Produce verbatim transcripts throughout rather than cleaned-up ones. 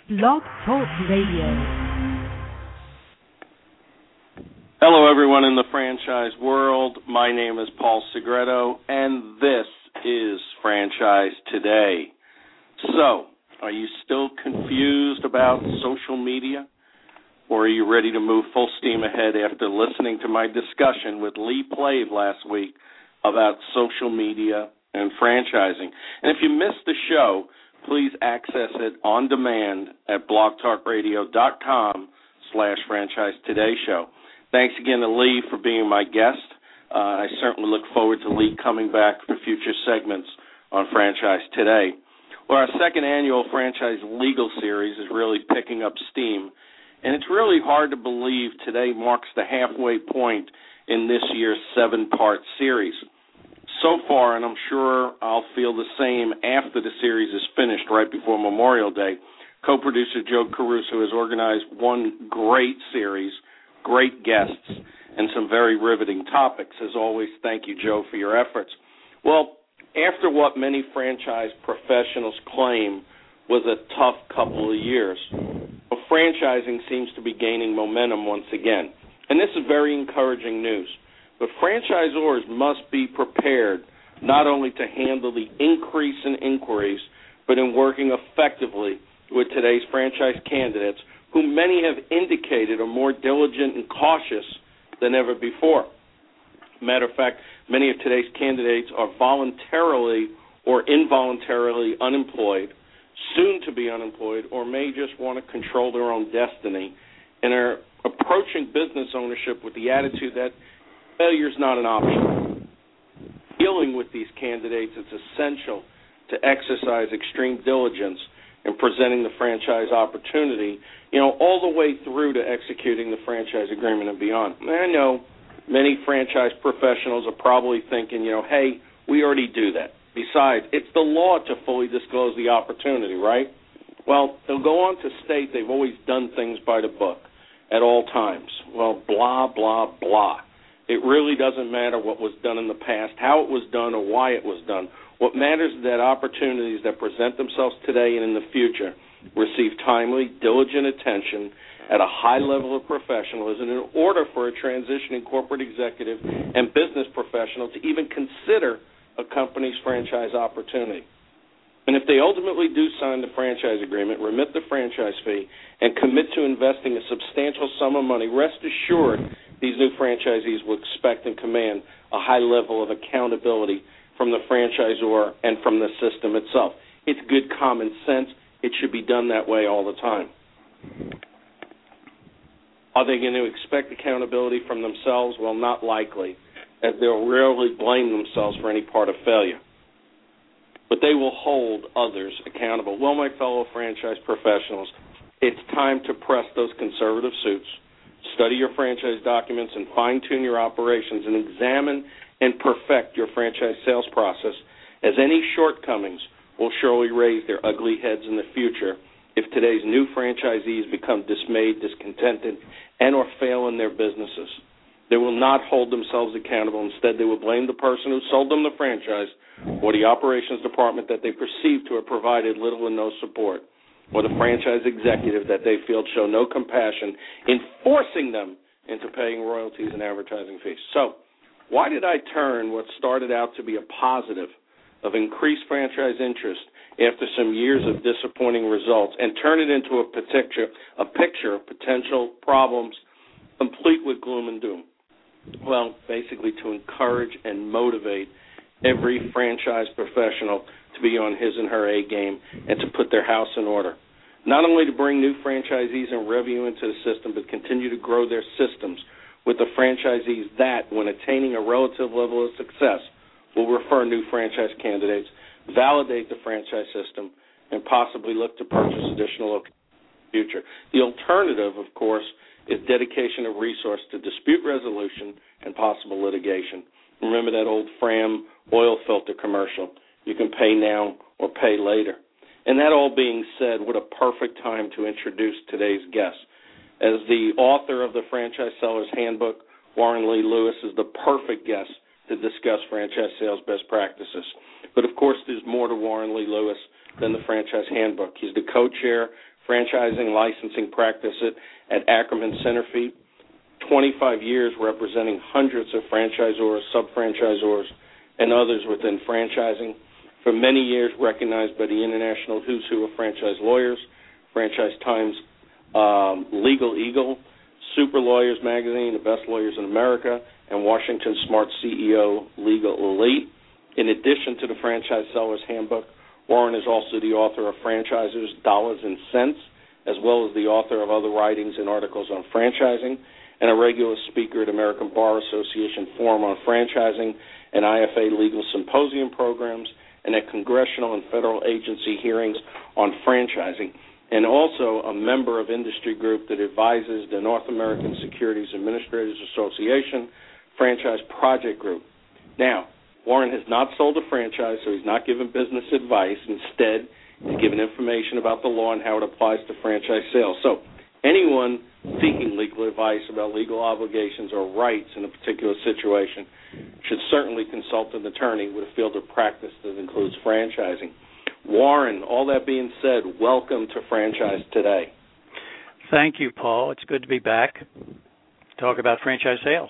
Blog Talk Radio. Hello, everyone in the franchise world. My name is Paul Segreto, and this is Franchise Today. So, are you still confused about social media? Or are you ready to move full steam ahead after listening to my discussion with Lee Plave last week about social media and franchising? And if you missed the show, please access it on demand at blogtalkradio.com slash franchise today show. Thanks again to Lee for being my guest. Uh, I certainly look forward to Lee coming back for future segments on Franchise Today. Well, our second annual Franchise Legal Series is really picking up steam, and it's really hard to believe today marks the halfway point in this year's seven-part series. So far, and I'm sure I'll feel the same after the series is finished right before Memorial Day, co-producer Joe Caruso has organized one great series, great guests, and some very riveting topics. As always, thank you, Joe, for your efforts. Well, after what many franchise professionals claim was a tough couple of years, franchising seems to be gaining momentum once again. And this is very encouraging news. But franchisors must be prepared not only to handle the increase in inquiries, but in working effectively with today's franchise candidates, who many have indicated are more diligent and cautious than ever before. Matter of fact, many of today's candidates are voluntarily or involuntarily unemployed, soon to be unemployed, or may just want to control their own destiny, and are approaching business ownership with the attitude that failure is not an option. Dealing with these candidates, it's essential to exercise extreme diligence in presenting the franchise opportunity, you know, all the way through to executing the franchise agreement and beyond. And I know many franchise professionals are probably thinking, you know, hey, we already do that. Besides, it's the law to fully disclose the opportunity, right? Well, they'll go on to state they've always done things by the book at all times. Well, blah, blah, blah. It really doesn't matter what was done in the past, how it was done, or why it was done. What matters is that opportunities that present themselves today and in the future receive timely, diligent attention at a high level of professionalism in order for a transitioning corporate executive and business professional to even consider a company's franchise opportunity. And if they ultimately do sign the franchise agreement, remit the franchise fee, and commit to investing a substantial sum of money, rest assured these new franchisees will expect and command a high level of accountability from the franchisor and from the system itself. It's good common sense. It should be done that way all the time. Are they going to expect accountability from themselves? Well, not likely, as they'll rarely blame themselves for any part of failure. But they will hold others accountable. Well, my fellow franchise professionals, it's time to press those conservative suits, study your franchise documents, and fine-tune your operations, and examine and perfect your franchise sales process, as any shortcomings will surely raise their ugly heads in the future if today's new franchisees become dismayed, discontented, and or fail in their businesses. They will not hold themselves accountable. Instead, they will blame the person who sold them the franchise or the operations department that they perceive to have provided little and no support, or the franchise executive that they feel show no compassion in forcing them into paying royalties and advertising fees. So, why did I turn what started out to be a positive of increased franchise interest after some years of disappointing results and turn it into a picture, a picture of potential problems complete with gloom and doom? Well, basically to encourage and motivate every franchise professional to be on his and her A game and to put their house in order. Not only to bring new franchisees and revenue into the system, but continue to grow their systems with the franchisees that, when attaining a relative level of success, will refer new franchise candidates, validate the franchise system, and possibly look to purchase additional locations in the future. The alternative, of course, is dedication of resource to dispute resolution and possible litigation. Remember that old Fram oil filter commercial, you can pay now or pay later. And that all being said, what a perfect time to introduce today's guest. As the author of the Franchise Seller's Handbook, Warren Lee Lewis is the perfect guest to discuss franchise sales best practices. But, of course, there's more to Warren Lee Lewis than the Franchise Handbook. He's the co-chair franchising licensing practice at, at Ackerman Centerfeet. twenty-five years representing hundreds of franchisors, sub-franchisors, and others within franchising. For many years recognized by the International Who's Who of Franchise Lawyers, Franchise Times um, Legal Eagle, Super Lawyers Magazine, the best lawyers in America, and Washington Smart C E O Legal Elite. In addition to the Franchise Seller's Handbook, Warren is also the author of Franchisers, Dollars and Cents, as well as the author of other writings and articles on franchising, and a regular speaker at American Bar Association Forum on Franchising and I F A Legal Symposium programs, and at congressional and federal agency hearings on franchising, and also a member of industry group that advises the North American Securities Administrators Association Franchise Project Group. Now, Warren has not sold a franchise, so he's not giving business advice. Instead, he's giving information about the law and how it applies to franchise sales. So anyone seeking legal advice about legal obligations or rights in a particular situation should certainly consult an attorney with a field of practice that includes franchising. Warren, all that being said, welcome to Franchise Today. Thank you, Paul. It's good to be back to talk about franchise sales.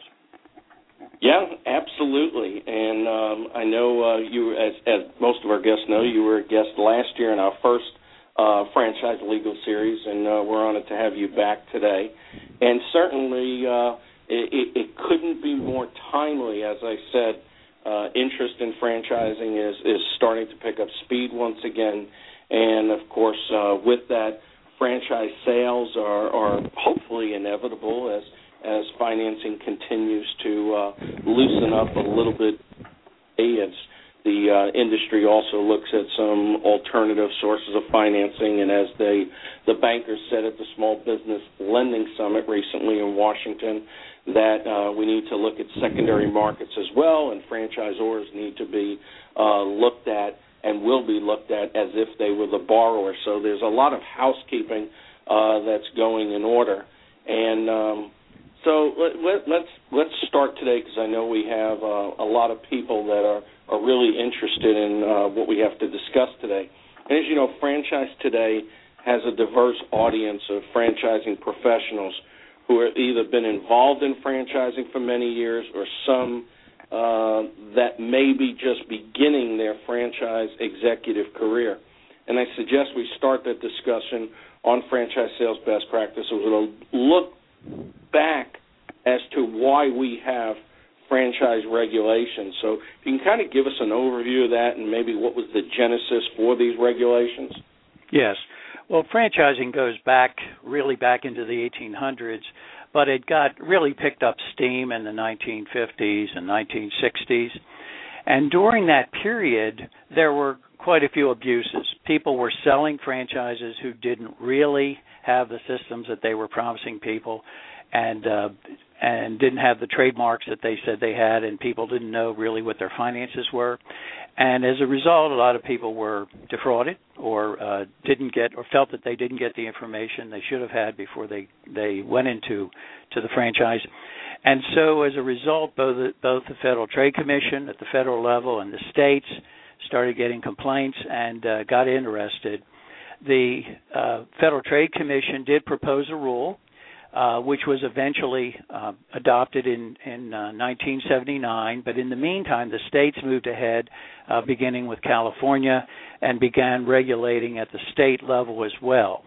Yeah, absolutely. And um, I know uh, you, as, as most of our guests know, you were a guest last year in our first uh, franchise legal series, and uh, we're honored to have you back today. And certainly uh, it, it couldn't be more timely. As I said, uh, interest in franchising is, is starting to pick up speed once again. And, of course, uh, with that, franchise sales are, are hopefully inevitable as as financing continues to uh, loosen up a little bit. As the uh, industry also looks at some alternative sources of financing, and as they, the bankers said at the Small Business Lending Summit recently in Washington, that uh, we need to look at secondary markets as well, and franchisors need to be uh, looked at and will be looked at as if they were the borrower. So there's a lot of housekeeping uh, that's going in order. And um, So let, let, let's let's start today, because I know we have uh, a lot of people that are, are really interested in uh, what we have to discuss today. And as you know, Franchise Today has a diverse audience of franchising professionals who have either been involved in franchising for many years or some uh, that may be just beginning their franchise executive career. And I suggest we start that discussion on franchise sales best practices with a look back as to why we have franchise regulations. So if you can kind of give us an overview of that and maybe what was the genesis for these regulations. Yes. Well, franchising goes back, really back into the eighteen hundreds, but it got really picked up steam in the nineteen fifties and nineteen sixties. And during that period, there were quite a few abuses. People were selling franchises who didn't really have the systems that they were promising people, and uh, and didn't have the trademarks that they said they had, and people didn't know really what their finances were. And as a result, a lot of people were defrauded or uh, didn't get or felt that they didn't get the information they should have had before they, they went into to the franchise. And so as a result, both the, both the Federal Trade Commission at the federal level and the states started getting complaints and uh, got interested. The uh, Federal Trade Commission did propose a rule, uh, which was eventually uh, adopted in, in uh, nineteen seventy-nine. But in the meantime, the states moved ahead, uh, beginning with California, and began regulating at the state level as well.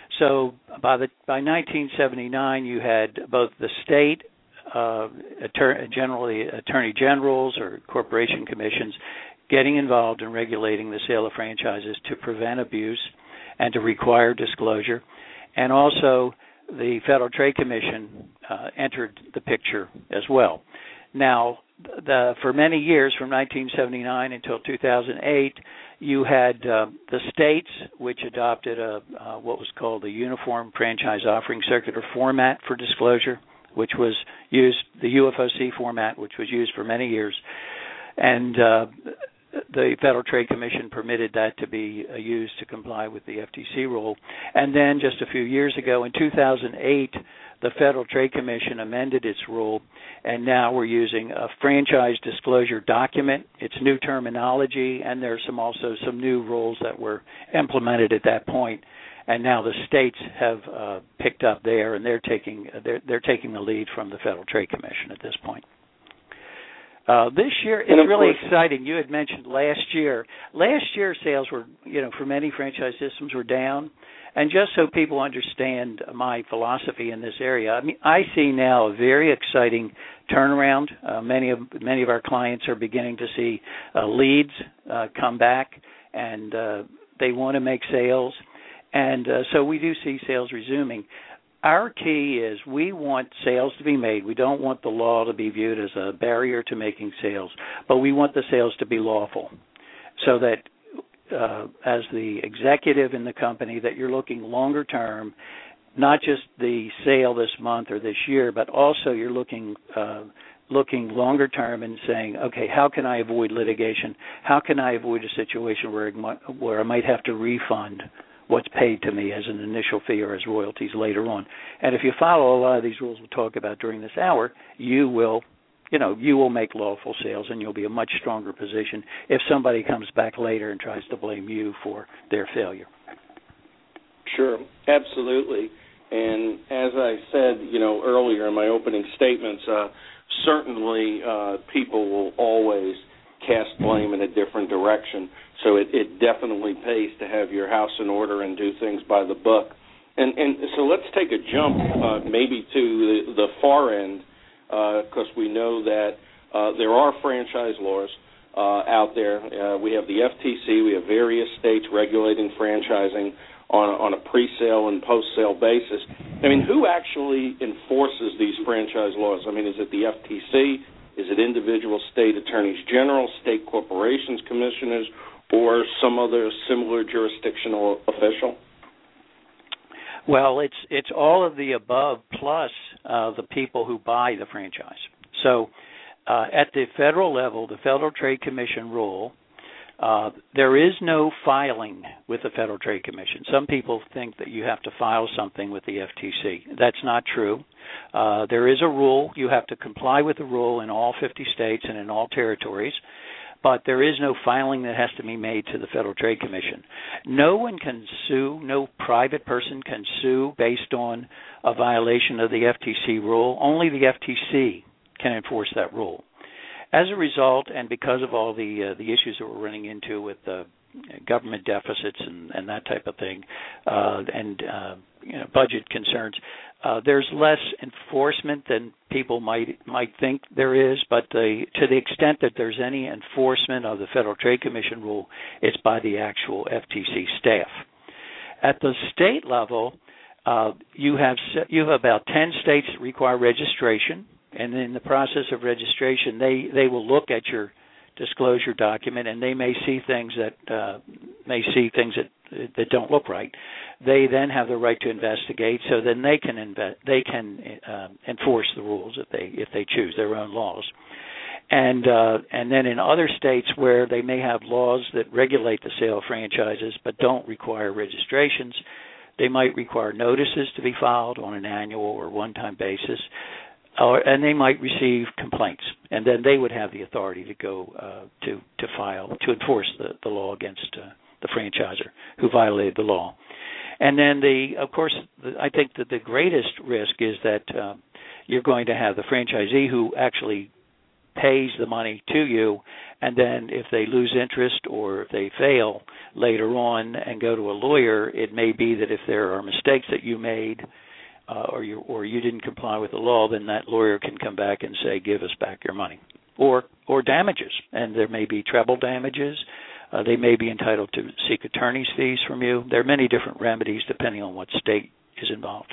So by the by nineteen seventy-nine, you had both the state uh, attor- generally attorney generals or corporation commissions getting involved in regulating the sale of franchises to prevent abuse and to require disclosure. And also the Federal Trade Commission uh, entered the picture as well. Now, the, for many years, from nineteen seventy-nine until two thousand eight, you had uh, the states, which adopted a, uh, what was called the Uniform Franchise Offering Circular format for disclosure, which was used, the U F O C format, which was used for many years. And uh, the Federal Trade Commission permitted that to be uh, used to comply with the F T C rule. And then just a few years ago, in two thousand eight, the Federal Trade Commission amended its rule, and now we're using a franchise disclosure document. It's new terminology, and there's some also some new rules that were implemented at that point. and now the states have uh, picked up there, and they're taking they're they're taking the lead from the Federal Trade Commission at this point. Uh, this year, it's really course, exciting. You had mentioned last year. Last year, sales were, you know, for many franchise systems were down. And just so people understand my philosophy in this area, I mean, I see now a very exciting turnaround. Uh, many of many of our clients are beginning to see uh, leads uh, come back, and uh, they want to make sales. And uh, so we do see sales resuming. Our key is we want sales to be made. We don't want the law to be viewed as a barrier to making sales, but we want the sales to be lawful, so that uh, as the executive in the company that you're looking longer term, not just the sale this month or this year, but also you're looking uh, looking longer term and saying, okay, how can I avoid litigation? How can I avoid a situation where, it might, where I might have to refund what's paid to me as an initial fee or as royalties later on? And if you follow a lot of these rules we'll talk about during this hour, you will, you know, you will make lawful sales, and you'll be in a much stronger position if somebody comes back later and tries to blame you for their failure. Sure, absolutely. And as I said, you know, earlier in my opening statements, uh, certainly uh, people will always cast blame in a different direction. So it, it definitely pays to have your house in order and do things by the book. And, and so let's take a jump uh, maybe to the, the far end, because uh, we know that uh, there are franchise laws uh, out there. Uh, we have the F T C. We have various states regulating franchising on, on a pre-sale and post-sale basis. I mean, who actually enforces these franchise laws? I mean, is it the F T C? Is it individual state attorneys general, state corporations commissioners, or some other similar jurisdictional official? Well, it's it's all of the above plus uh, the people who buy the franchise. So uh, at the federal level, the Federal Trade Commission rule, uh, there is no filing with the Federal Trade Commission. Some people think that you have to file something with the F T C. That's not true. Uh, there is a rule. You have to comply with the rule in all fifty states and in all territories. But there is no filing that has to be made to the Federal Trade Commission. No one can sue, no private person can sue based on a violation of the F T C rule. Only the F T C can enforce that rule. As a result, and because of all the uh, the issues that we're running into with uh, government deficits and, and that type of thing, uh, and uh, you know, budget concerns, uh, there's less enforcement than people might might think there is. But the, to the extent that there's any enforcement of the Federal Trade Commission rule, it's by the actual F T C staff. At the state level, uh, you have you have about ten states that require registration, and in the process of registration, they, they will look at your disclosure document, and they may see things that uh, may see things that that don't look right. They then have the right to investigate, so then they can inve- they can uh, enforce the rules if they if they choose their own laws. And uh, and then in other states where they may have laws that regulate the sale of franchises but don't require registrations, they might require notices to be filed on an annual or one-time basis. Or, and they might receive complaints, and then they would have the authority to go uh, to to file to enforce the, the law against uh, the franchisor who violated the law. And then the of course the, I think that the greatest risk is that uh, you're going to have the franchisee who actually pays the money to you, and then if they lose interest or if they fail later on and go to a lawyer, it may be that if there are mistakes that you made, Uh, or you or you didn't comply with the law, then that lawyer can come back and say, give us back your money. Or or damages, and there may be treble damages. Uh, they may be entitled to seek attorney's fees from you. There are many different remedies depending on what state is involved.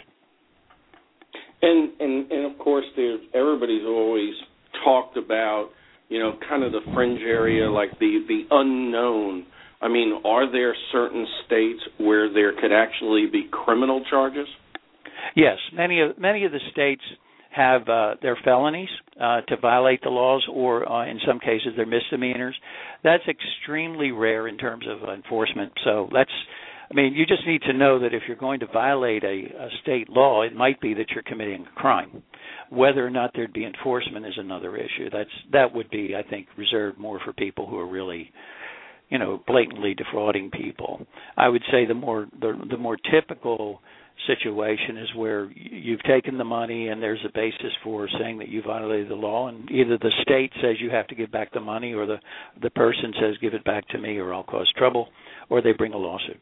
And and, and of course, there's, everybody's always talked about, you know, kind of the fringe area, like the, the unknown. I mean, are there certain states where there could actually be criminal charges? Yes, many of many of the states have uh, their felonies uh, to violate the laws, or uh, in some cases they're misdemeanors. That's extremely rare in terms of enforcement. So that's, I mean, you just need to know that if you're going to violate a, a state law, it might be that you're committing a crime. Whether or not there'd be enforcement is another issue. That's that would be, I think, reserved more for people who are really you know, blatantly defrauding people. I would say the more the, the more typical situation is where you've taken the money and there's a basis for saying that you violated the law, and either the state says you have to give back the money, or the the person says give it back to me or I'll cause trouble, or they bring a lawsuit.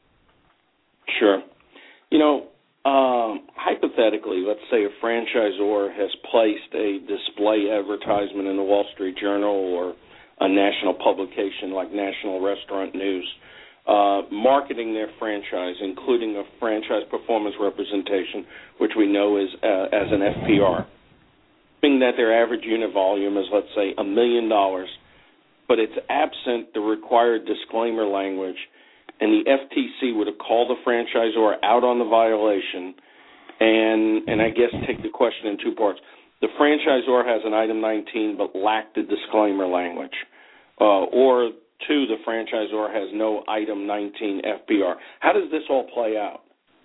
Sure. You know, um, hypothetically, let's say a franchisor has placed a display advertisement in the Wall Street Journal or a national publication like National Restaurant News, uh, marketing their franchise, including a franchise performance representation, which we know is uh, as an F P R, being that their average unit volume is, let's say, a million dollars, but it's absent the required disclaimer language, and the F T C would have called the franchisor out on the violation, and and I guess take the question in two parts. The franchisor has an item nineteen but lacked the disclaimer language, uh, or two, the franchisor has no item nineteen F P R. How does this all play out?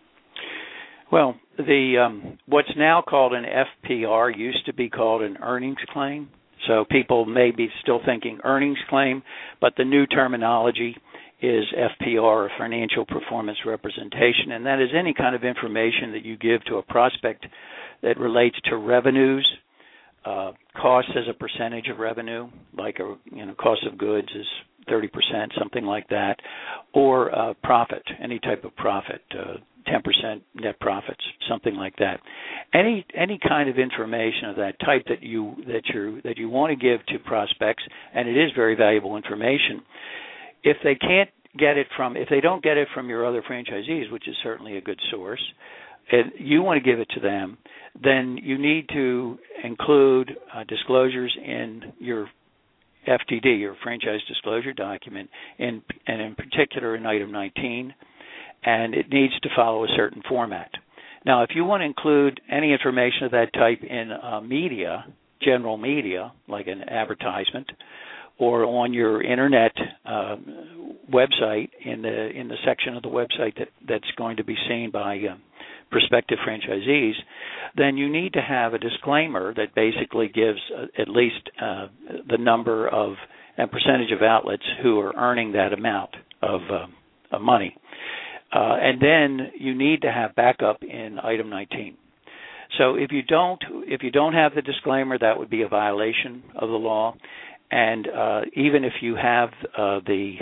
Well, the um, what's now called an F P R used to be called an earnings claim. So people may be still thinking earnings claim, but the new terminology is F P R, or financial performance representation, and that is any kind of information that you give to a prospect that relates to revenues, uh, costs as a percentage of revenue, like a you know cost of goods is thirty percent, something like that, or uh, profit, any type of profit, uh, ten percent net profits, something like that. Any any kind of information of that type that you that you that you want to give to prospects, and it is very valuable information. If they can't get it from, if they don't get it from your other franchisees, which is certainly a good source, and you want to give it to them, then you need to include uh, disclosures in your F T D, your franchise disclosure document, in, and in particular in item nineteen, and it needs to follow a certain format. Now, if you want to include any information of that type in uh, media, general media, like an advertisement, or on your internet uh, website in the in the section of the website that, that's going to be seen by uh, prospective franchisees, then you need to have a disclaimer that basically gives uh, at least uh, the number of and percentage of outlets who are earning that amount of, uh, of money. Uh, and then you need to have backup in item nineteen. So if you don't if you don't have the disclaimer, that would be a violation of the law. And uh, even if you have uh, the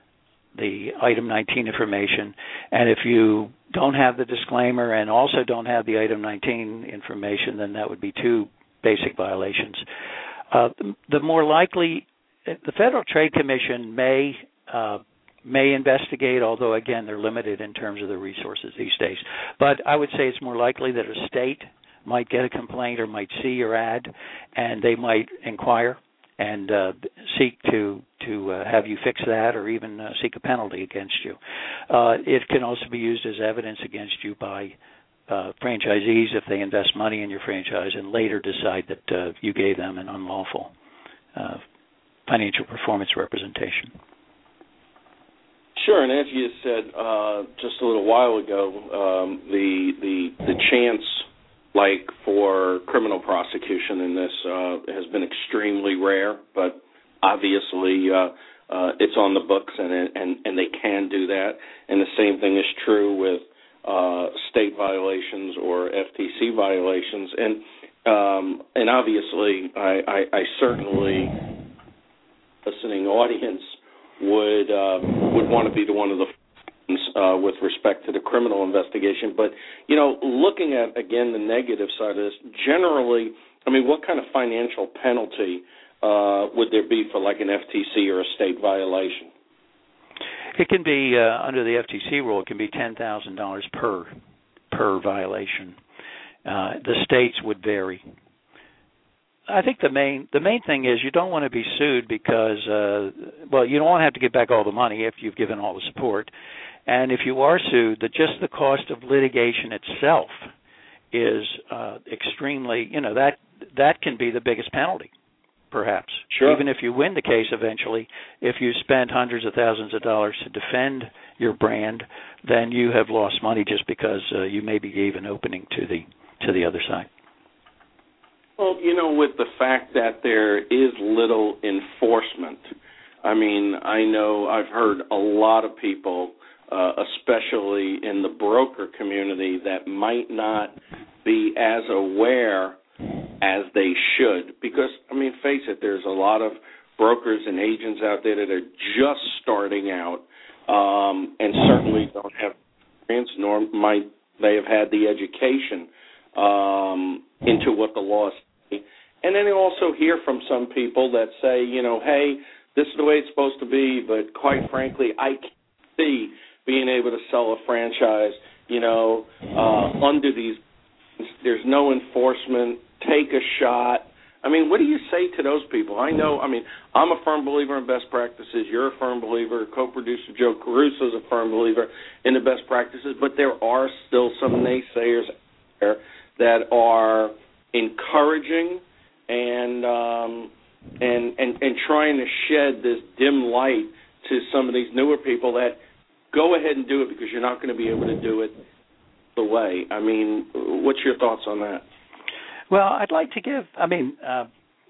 the item nineteen information, and if you don't have the disclaimer and also don't have the item nineteen information, then that would be two basic violations. Uh, the, the more likely, the Federal Trade Commission may uh, may investigate, although again they're limited in terms of the resources these days. But I would say it's more likely that a state might get a complaint or might see your ad, and they might inquire and uh, seek to to uh, have you fix that, or even uh, seek a penalty against you. Uh, it can also be used as evidence against you by uh, franchisees if they invest money in your franchise and later decide that uh, you gave them an unlawful uh, financial performance representation. Sure, and as you said uh, just a little while ago, um, the the the chance, like for criminal prosecution in this, uh, has been extremely rare, but obviously uh, uh, it's on the books, and, and and they can do that. And the same thing is true with uh, state violations or F T C violations. And um, and obviously, I, I, I certainly, listening audience would uh, would want to be the one of the Uh, with respect to the criminal investigation. But, you know, looking at, again, the negative side of this, generally, I mean, what kind of financial penalty uh, would there be for, like, an F T C or a state violation? It can be, uh, under the F T C rule, it can be ten thousand dollars per per violation. Uh, the states would vary. I think the main the main thing is you don't want to be sued because, uh, well, you don't want to have to give back all the money if you've given all the support. And if you are sued, that just the cost of litigation itself is uh, extremely, you know, that that can be the biggest penalty, perhaps. Sure. Even if you win the case eventually, if you spend hundreds of thousands of dollars to defend your brand, then you have lost money just because uh, you maybe gave an opening to the to the other side. Well, you know, with the fact that there is little enforcement, I mean, I know I've heard a lot of people, uh, especially in the broker community, that might not be as aware as they should. Because, I mean, face it, there's a lot of brokers and agents out there that are just starting out um, and certainly don't have experience, nor might they have had the education um, into what the law is. And then you also hear from some people that say, you know, hey, this is the way it's supposed to be, but quite frankly, I can't see being able to sell a franchise, you know, uh, under these. There's no enforcement. Take a shot. I mean, what do you say to those people? I know, I mean, I'm a firm believer in best practices. You're a firm believer. Co-producer Joe Caruso is a firm believer in the best practices, but there are still some naysayers out there that are encouraging and um, and, and and trying to shed this dim light to some of these newer people that go ahead and do it because you're not going to be able to do it the way. I mean, what's your thoughts on that? Well, I'd like to give, I mean, uh,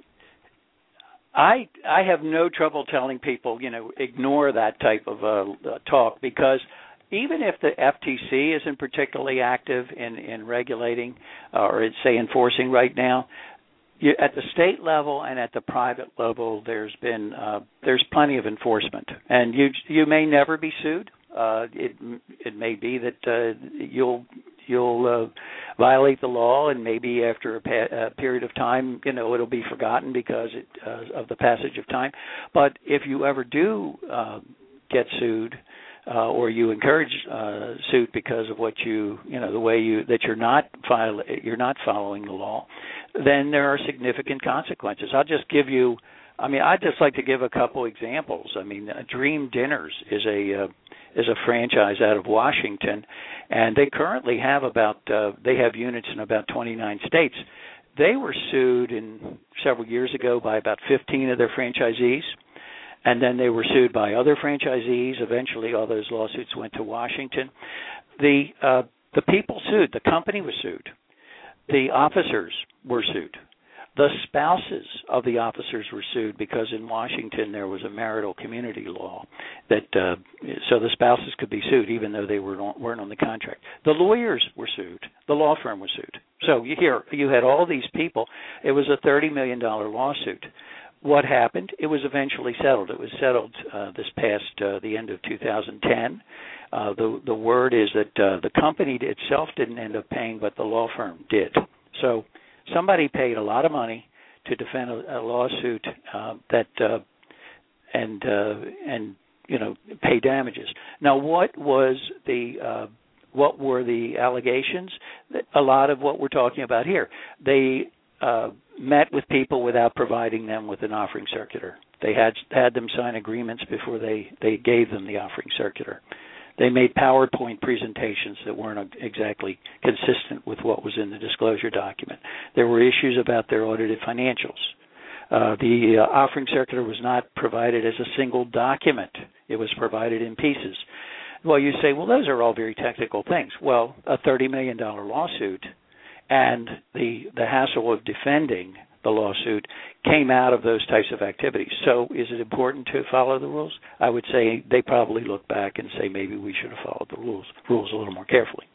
I I have no trouble telling people, you know, ignore that type of uh, talk, because even if the F T C isn't particularly active in, in regulating uh, or, say, enforcing right now, you, at the state level and at the private level, there's been uh, there's plenty of enforcement, and you you may never be sued. Uh, it it may be that uh, you'll you'll uh, violate the law, and maybe after a, pa- a period of time, you know, it'll be forgotten because it, uh, of the passage of time. But if you ever do uh, get sued, uh, or you encourage uh, suit because of what you, you know, the way you that you're not file, you're not following the law, then there are significant consequences. I'll just give you. I mean, I'd just like to give a couple examples. I mean, uh, Dream Dinners is a uh, is a franchise out of Washington, and they currently have about uh, they have units in about twenty-nine states. They were sued in several years ago by about fifteen of their franchisees, and then they were sued by other franchisees. Eventually, all those lawsuits went to Washington. The uh, the people sued. The company was sued. The officers were sued. The spouses of the officers were sued because in Washington there was a marital community law that uh, so the spouses could be sued even though they were not, weren't on the contract. The lawyers were sued. The law firm was sued. So you hear you had all these people. It was a thirty million dollars lawsuit. What happened? It was eventually settled. It was settled uh, this past uh, the end of two thousand ten. Uh, the the word is that uh, the company itself didn't end up paying, but the law firm did. So somebody paid a lot of money to defend a, a lawsuit uh, that uh, and uh, and you know pay damages. Now, what was the uh, what were the allegations? A lot of what we're talking about here. They uh, met with people without providing them with an offering circular. They had had them sign agreements before they, they gave them the offering circular. They made PowerPoint presentations that weren't exactly consistent with what was in the disclosure document. There were issues about their audited financials. Uh, the uh, offering circular was not provided as a single document. It was provided in pieces. Well, you say, well, those are all very technical things. Well, a thirty million dollars lawsuit and the, the hassle of defending the lawsuit came out of those types of activities. So is it important to follow the rules? I would say they probably look back and say maybe we should have followed the rules rules a little more carefully.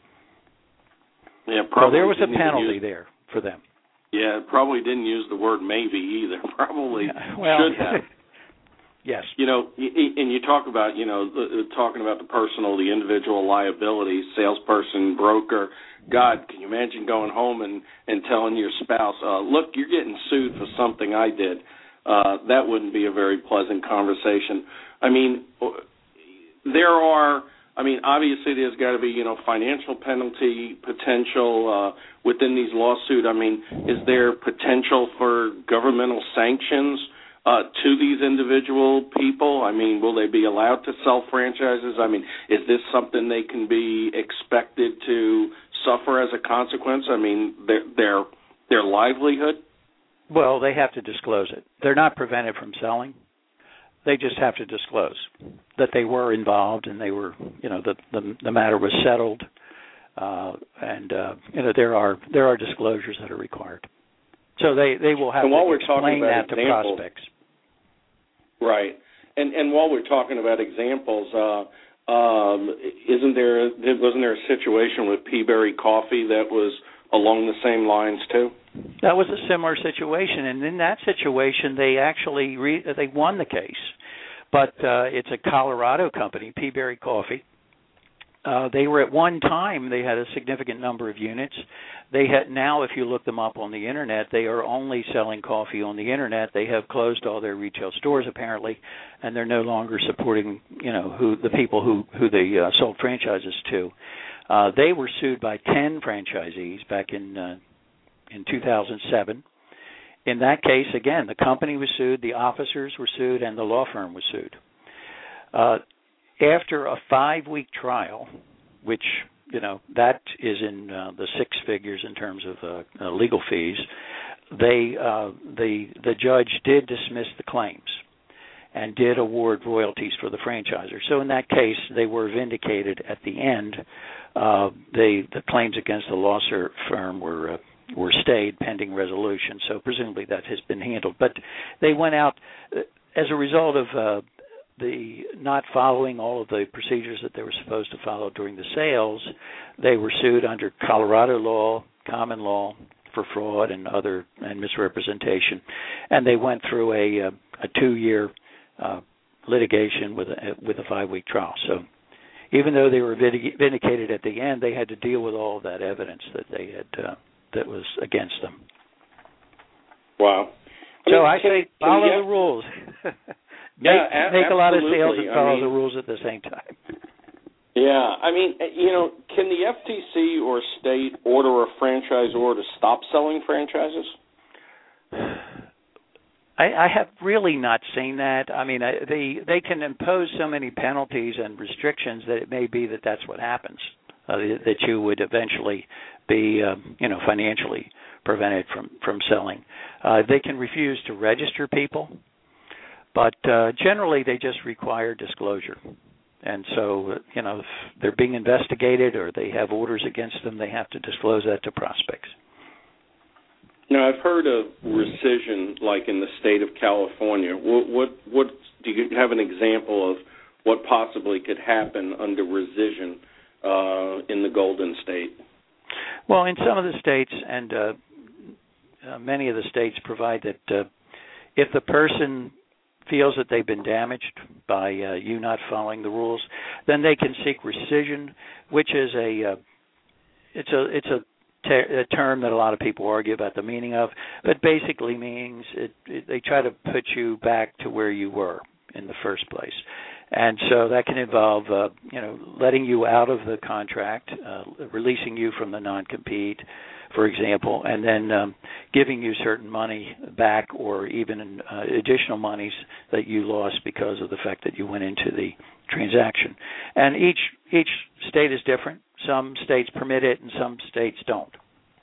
Yeah, probably. So there was a penalty use, there for them. Yeah, probably didn't use the word maybe either. Probably yeah, well, should have. Yes. You know, and you talk about, you know, talking about the personal, the individual liability, salesperson, broker. God, can you imagine going home and, and telling your spouse, uh, look, you're getting sued for something I did? Uh, that wouldn't be a very pleasant conversation. I mean, there are, I mean, obviously there's got to be, you know, financial penalty potential uh, within these lawsuits. I mean, is there potential for governmental sanctions Uh, to these individual people? I mean, will they be allowed to sell franchises? I mean, is this something they can be expected to suffer as a consequence? I mean, their their, their livelihood? Well, they have to disclose it. They're not prevented from selling. They just have to disclose that they were involved and they were, you know, the the, the matter was settled, uh, and uh, you know there are there are disclosures that are required. So they, they will have and while to we're explain talking about that to examples, prospects. Right. And and while we're talking about examples, uh, um, isn't there wasn't there a situation with Peaberry Coffee that was along the same lines too? That was a similar situation, and in that situation, they actually re- they won the case. But uh, it's a Colorado company, Peaberry Coffee. Uh, they were at one time, they had a significant number of units. They had now, if you look them up on the internet, they are only selling coffee on the internet. They have closed all their retail stores apparently, and they're no longer supporting, you know, who the people who who they uh, sold franchises to. Uh, they were sued by ten franchisees back in uh, in two thousand seven. In that case, again, the company was sued, the officers were sued, and the law firm was sued. Uh, after a five-week trial, which, you know, that is in uh, the six figures in terms of uh, uh, legal fees, they uh, the the judge did dismiss the claims and did award royalties for the franchisor. So in that case, they were vindicated at the end. Uh, they, the claims against the law firm were uh, were stayed pending resolution, so presumably that has been handled. But they went out uh, as a result of uh, the not following all of the procedures that they were supposed to follow during the sales. They were sued under Colorado law, common law, for fraud and other and misrepresentation, and they went through a a, a two-year uh, litigation with a with a five-week trial. So even though they were vindicated at the end, they had to deal with all of that evidence that they had uh, that was against them. Wow. I so mean, I say can, follow can the rules. make yeah, a- make a lot of sales and follow I mean, the rules at the same time. Yeah, I mean, you know, can the F T C or state order a franchisor to stop selling franchises? I, I have really not seen that. I mean, I, they they can impose so many penalties and restrictions that it may be that that's what happens, uh, that you would eventually be, um, you know, financially prevented from, from selling. Uh, they can refuse to register people, but uh, generally they just require disclosure. And so, you know, if they're being investigated or they have orders against them, they have to disclose that to prospects. Now, I've heard of rescission, like in the state of California. What, what, what do you have an example of what possibly could happen under rescission uh, in the Golden State? Well, in some of the states, and uh, uh, many of the states provide that uh, if the person feels that they've been damaged by uh, you not following the rules, then they can seek rescission, which is a uh, it's a it's a, ter- a term that a lot of people argue about the meaning of, but basically means it, it, they try to put you back to where you were in the first place, and so that can involve uh, you know letting you out of the contract, uh, releasing you from the non-compete, for example, and then um, giving you certain money back or even uh, additional monies that you lost because of the fact that you went into the transaction. And each each state is different. Some states permit it and some states don't.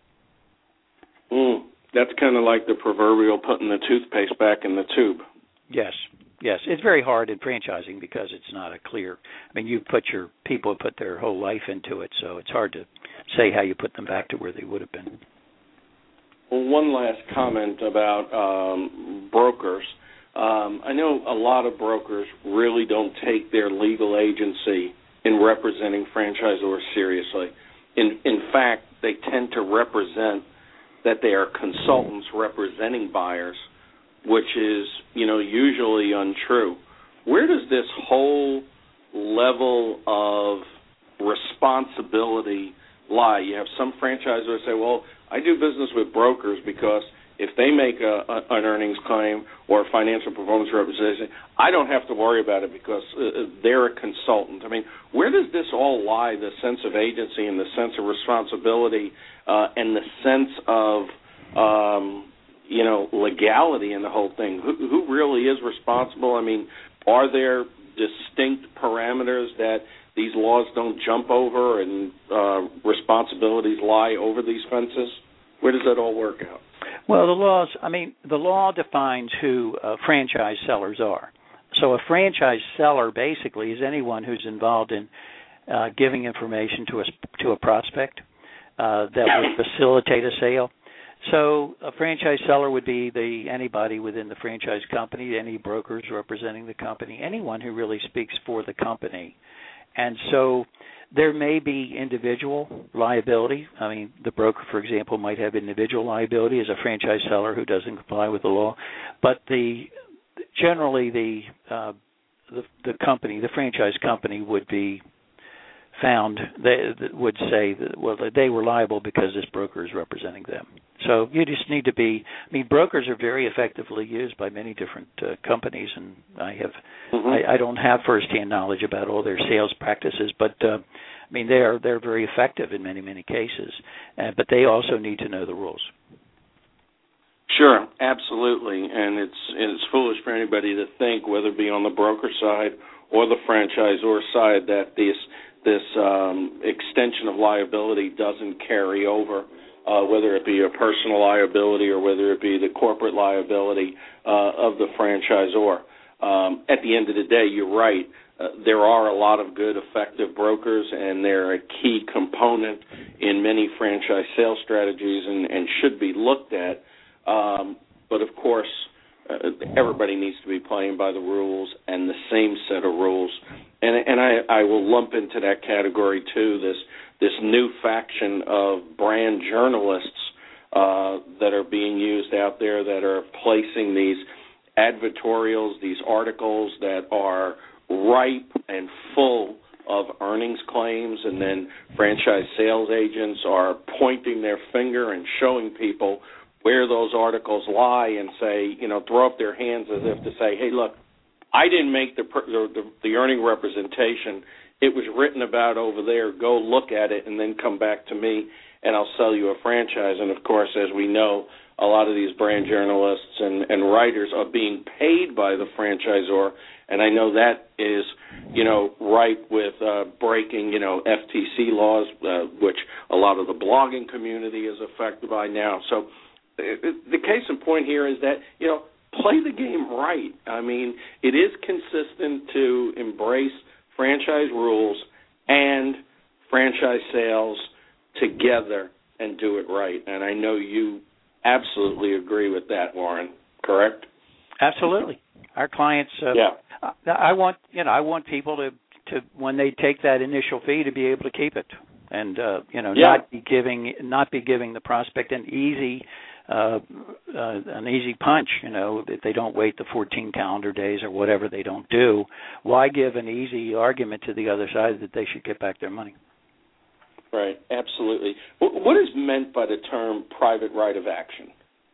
Mm, that's kind of like the proverbial putting the toothpaste back in the tube. Yes. Yes, it's very hard in franchising because it's not a clear. I mean, you put your people put their whole life into it, so it's hard to say how you put them back to where they would have been. Well, one last comment about um, brokers. Um, I know a lot of brokers really don't take their legal agency in representing franchisors seriously. In in fact, they tend to represent that they are consultants representing buyers, which is, you know, usually untrue. Where does this whole level of responsibility lie? You have some franchisors say, well, I do business with brokers because if they make a, a, an earnings claim or a financial performance representation, I don't have to worry about it because uh, they're a consultant. I mean, where does this all lie, the sense of agency and the sense of responsibility uh, and the sense of um, you know, legality in the whole thing? Who, who really is responsible? I mean, are there distinct parameters that these laws don't jump over and uh, responsibilities lie over these fences? Where does that all work out? Well, the laws, I mean, the law defines who uh, franchise sellers are. So a franchise seller basically is anyone who's involved in uh, giving information to a, to a prospect uh, that would facilitate a sale. So a franchise seller would be the anybody within the franchise company, any brokers representing the company, anyone who really speaks for the company. And so there may be individual liability. I mean, the broker, for example, might have individual liability as a franchise seller who doesn't comply with the law. But the generally the uh, the, the company, the franchise company, would be found, they would say that, well, they were liable because this broker is representing them. So you just need to be, I mean, brokers are very effectively used by many different uh, companies, and I have, mm-hmm. I, I don't have firsthand knowledge about all their sales practices, but uh, I mean, they are, they're very effective in many, many cases, uh, but they also need to know the rules. Sure, absolutely, and it's it's foolish for anybody to think, whether it be on the broker side or the franchisor side, that this this um, extension of liability doesn't carry over, uh, whether it be a personal liability or whether it be the corporate liability uh, of the franchisor. Um, at the end of the day, you're right. Uh, there are a lot of good, effective brokers, and they're a key component in many franchise sales strategies and, and should be looked at. Um, but, of course, uh, everybody needs to be playing by the rules and the same set of rules. And, and I, I will lump into that category, too, this this new faction of brand journalists uh, that are being used out there that are placing these advertorials, these articles that are ripe and full of earnings claims, and then franchise sales agents are pointing their finger and showing people where those articles lie and say, you know, throw up their hands as if to say, hey, look, I didn't make the, the the earning representation. It was written about over there. Go look at it and then come back to me, and I'll sell you a franchise. And, of course, as we know, a lot of these brand journalists and, and writers are being paid by the franchisor, and I know that is, you know, ripe with uh, breaking, you know, F T C laws, uh, which a lot of the blogging community is affected by now. So the case in point here is that, you know, play the game right. I mean, it is consistent to embrace franchise rules and franchise sales together and do it right. And I know you absolutely agree with that, Warren, correct? Absolutely. Our clients, uh, yeah. I want, you know, I want people to, to, when they take that initial fee, to be able to keep it and, uh, you know, yeah. not be giving, not be giving the prospect an easy Uh, uh, an easy punch, you know, if they don't wait the fourteen calendar days or whatever they don't do. Why give an easy argument to the other side that they should get back their money? Right, absolutely. What is meant by the term private right of action?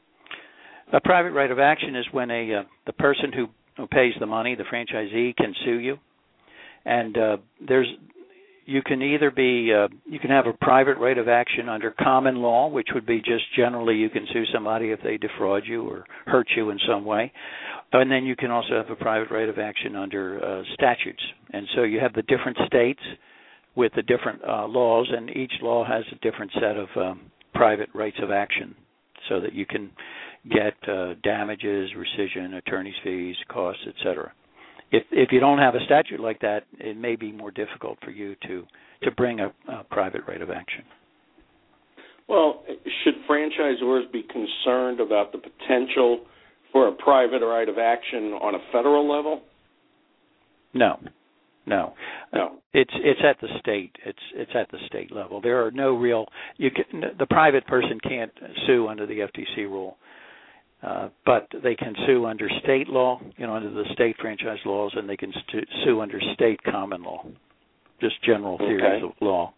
A private right of action is when a uh, the person who, who pays the money, the franchisee, can sue you, and uh, there's You can either be, uh, you can have a private right of action under common law, which would be just generally you can sue somebody if they defraud you or hurt you in some way. And then you can also have a private right of action under uh, statutes. And so you have the different states with the different uh, laws, and each law has a different set of um, private rights of action so that you can get uh, damages, rescission, attorney's fees, costs, et cetera. If if you don't have a statute like that, it may be more difficult for you to, to bring a, a private right of action. Well, should franchisors be concerned about the potential for a private right of action on a federal level? No, no, no. It's it's at the state. It's it's at the state level. There are no real. You can, the private person can't sue under the F T C rule. Uh, but they can sue under state law, you know, under the state franchise laws, and they can st- sue under state common law, just general theories okay. of law.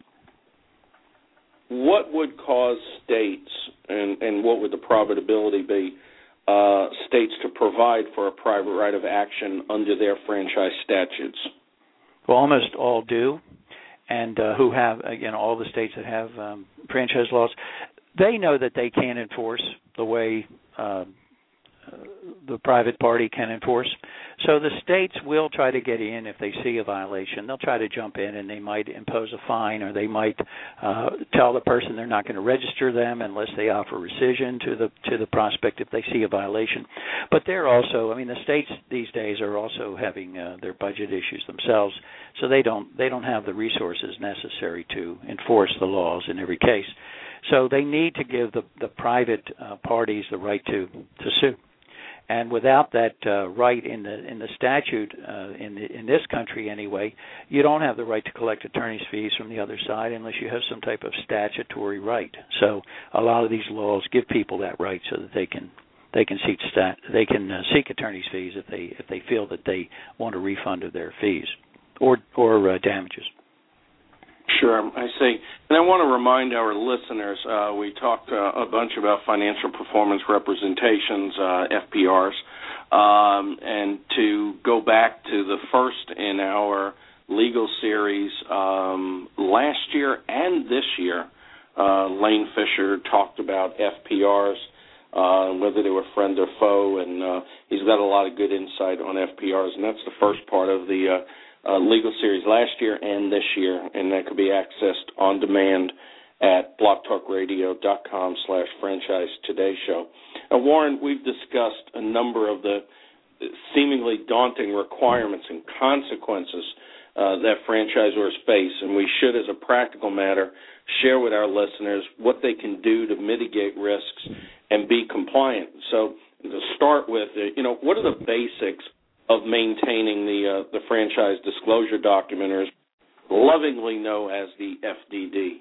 What would cause states, and, and what would the probability be, uh, states to provide for a private right of action under their franchise statutes? Well, almost all do, and uh, who have, you know, all the states that have um, franchise laws, they know that they can't enforce the way Uh, the private party can enforce. So the states will try to get in if they see a violation. They'll try to jump in, and they might impose a fine, or they might uh, tell the person they're not going to register them unless they offer rescission to the to the prospect if they see a violation. But they're also, I mean, the states these days are also having uh, their budget issues themselves, so they don't they don't have the resources necessary to enforce the laws in every case. So they need to give the, the private uh, parties the right to, to sue. And without that uh, right in the in the statute uh, in the, in this country anyway, you don't have the right to collect attorney's fees from the other side unless you have some type of statutory right. So a lot of these laws give people that right so that they can they can seek stat they can uh, seek attorney's fees if they if they feel that they want a refund of their fees or or uh, damages. Sure, I see. And I want to remind our listeners, uh, we talked uh, a bunch about financial performance representations, uh, F P Rs, um, and to go back to the first in our legal series um, last year and this year, uh, Lane Fisher talked about F P Rs, uh, whether they were friend or foe, and uh, he's got a lot of good insight on F P Rs, and that's the first part of the uh, Uh, legal series last year and this year, and that could be accessed on demand at blogtalkradio.com slash franchise today show. Now, Warren, we've discussed a number of the seemingly daunting requirements and consequences uh, that franchisors face, and we should, as a practical matter, share with our listeners what they can do to mitigate risks and be compliant. So to start with, you know, what are the basics of maintaining the uh, the franchise disclosure document, or lovingly known as the F D D?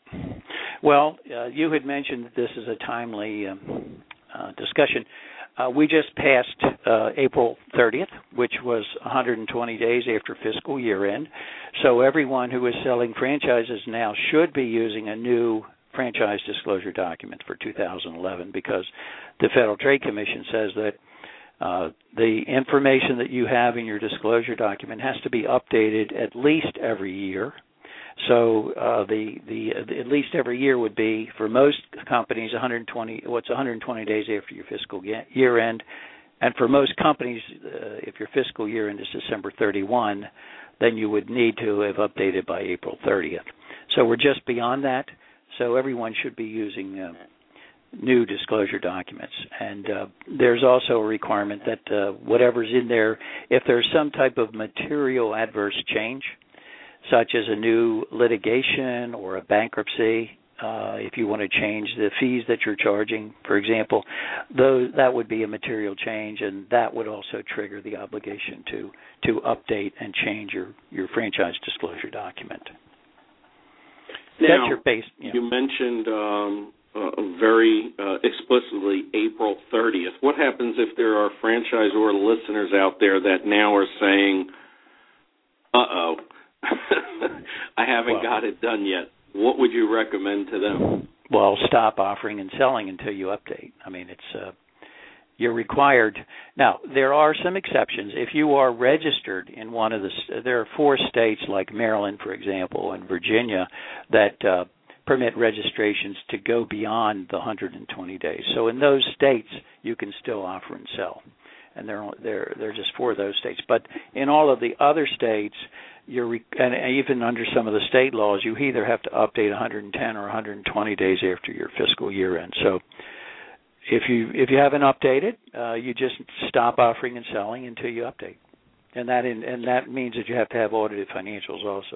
Well, uh, you had mentioned that this is a timely um, uh, discussion. Uh, we just passed uh, April thirtieth, which was one hundred twenty days after fiscal year end. So everyone who is selling franchises now should be using a new franchise disclosure document for two thousand eleven, because the Federal Trade Commission says that Uh, the information that you have in your disclosure document has to be updated at least every year. So uh, the, the the at least every year would be, for most companies, one hundred twenty. What's well, one hundred twenty days after your fiscal year end, and for most companies, uh, if your fiscal year end is December thirty-first, then you would need to have updated by April thirtieth. So we're just beyond that. So everyone should be using Uh, new disclosure documents. And uh, there's also a requirement that uh, whatever's in there, if there's some type of material adverse change, such as a new litigation or a bankruptcy, uh, if you want to change the fees that you're charging, for example, those, that would be a material change, and that would also trigger the obligation to, to update and change your, your franchise disclosure document. Now, That's your base. You know. You mentioned Um Uh, very uh, explicitly April thirtieth. What happens if there are franchisor listeners out there that now are saying, uh-oh, I haven't well, got it done yet? What would you recommend to them? Well, stop offering and selling until you update. I mean, it's uh, you're required. Now, there are some exceptions. If you are registered in one of the, there are four states like Maryland, for example, and Virginia that uh, permit registrations to go beyond the one hundred twenty days. So in those states, you can still offer and sell, and they're they're they're just four of those states. But in all of the other states, you're and even under some of the state laws, you either have to update one hundred ten or one hundred twenty days after your fiscal year end. So if you if you haven't updated, uh, you just stop offering and selling until you update, and that in, and that means that you have to have audited financials also.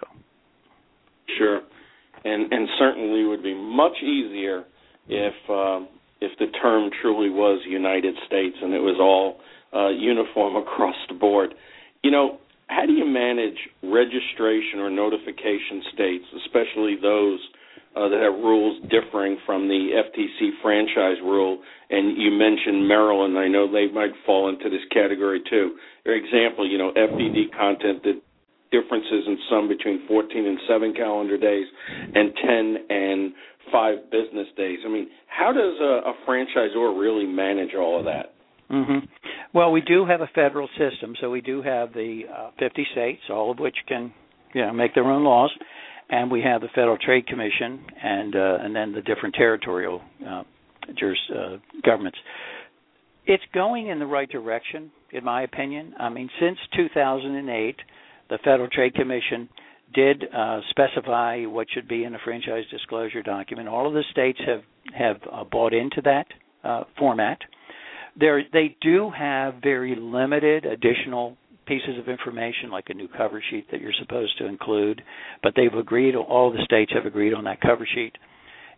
Sure. And, and certainly would be much easier if um, if the term truly was United States and it was all uh, uniform across the board. You know, how do you manage registration or notification states, especially those uh, that have rules differing from the F T C franchise rule? And you mentioned Maryland. I know they might fall into this category too. For example, you know, F D D content that differences in some between fourteen and seven calendar days and ten and five business days. I mean, how does a, a franchisor really manage all of that? Mm-hmm. Well, we do have a federal system, so we do have the uh, fifty states, all of which can, you know, make their own laws, and we have the Federal Trade Commission, and uh, and then the different territorial uh, juris, uh, governments. It's going in the right direction, in my opinion. I mean, since two thousand eight. The Federal Trade Commission did uh, specify what should be in a franchise disclosure document. All of the states have, have uh, bought into that uh, format. There, they do have very limited additional pieces of information, like a new cover sheet that you're supposed to include, but they've agreed, all the states have agreed on that cover sheet.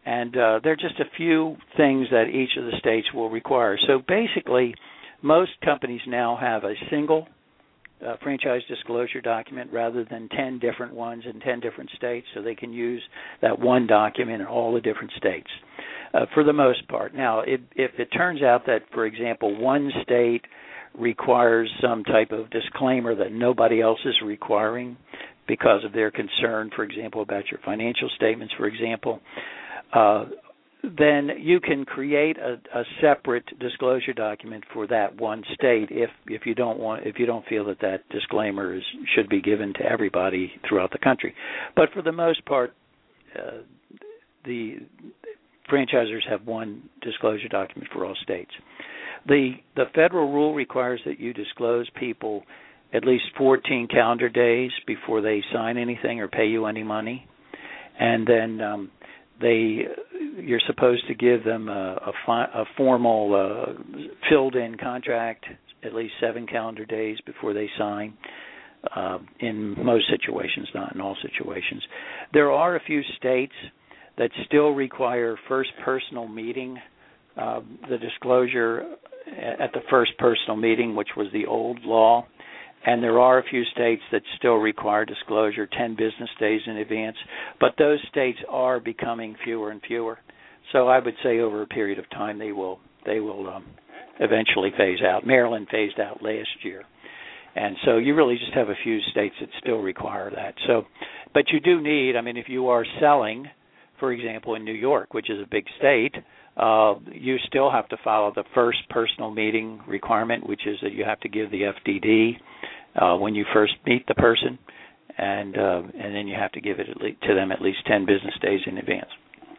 And uh, there are just a few things that each of the states will require. So basically, most companies now have a single uh, franchise disclosure document rather than ten different ones in ten different states, so they can use that one document in all the different states uh, for the most part. Now, if, if it turns out that, for example, one state requires some type of disclaimer that nobody else is requiring because of their concern, for example, about your financial statements, for example, uh, then you can create a, a separate disclosure document for that one state if if you don't want if you don't feel that that disclaimer is, should be given to everybody throughout the country. But for the most part, uh, the franchisors have one disclosure document for all states. The the federal rule requires that you disclose people at least fourteen calendar days before they sign anything or pay you any money, and then um, they you're supposed to give them a, a, fi- a formal uh, filled-in contract at least seven calendar days before they sign. Uh, in most situations, not in all situations, there are a few states that still require first personal meeting. Uh, the disclosure at the first personal meeting, which was the old law, and there are a few states that still require disclosure ten business days in advance, but those states are becoming fewer and fewer. So I would say over a period of time they will they will um, eventually phase out. Maryland phased out last year, and so you really just have a few states that still require that. So, but you do need, I mean, if you are selling, for example, in New York, which is a big state, uh, you still have to follow the first personal meeting requirement, which is that you have to give the F D D uh, when you first meet the person, and uh, and then you have to give it at least, to them at least ten business days in advance.